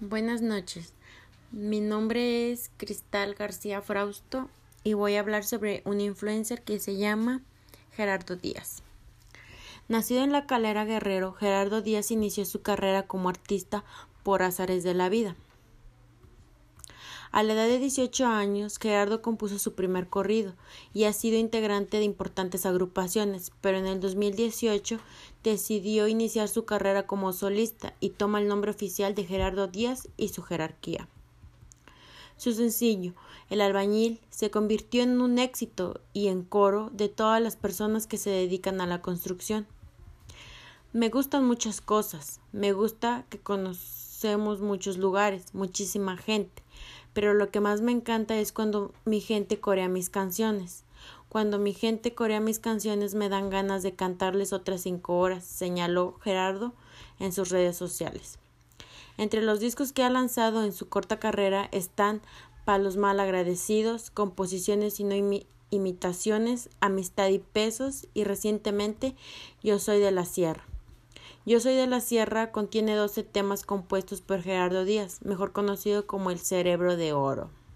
Buenas noches, mi nombre es Cristal García Frausto y voy a hablar sobre un influencer que se llama Gerardo Díaz. Nacido en La Calera, Guerrero, Gerardo Díaz inició su carrera como artista por azares de la vida. A la edad de 18 años, Gerardo compuso su primer corrido y ha sido integrante de importantes agrupaciones, pero en el 2018 decidió iniciar su carrera como solista y toma el nombre oficial de Gerardo Díaz y su jerarquía. Su sencillo, El Albañil, se convirtió en un éxito y en coro de todas las personas que se dedican a la construcción. Me gustan muchas cosas, me gusta que conocemos muchos lugares, muchísima gente, pero lo que más me encanta es cuando mi gente corea mis canciones. Cuando mi gente corea mis canciones me dan ganas de cantarles otras 5 horas, señaló Gerardo en sus redes sociales. Entre los discos que ha lanzado en su corta carrera están Pa' los malagradecidos, Composiciones y no imitaciones, Amistad y pesos y recientemente Yo soy de la Sierra. Yo soy de la Sierra contiene 12 temas compuestos por Gerardo Díaz, mejor conocido como el Cerebro de Oro.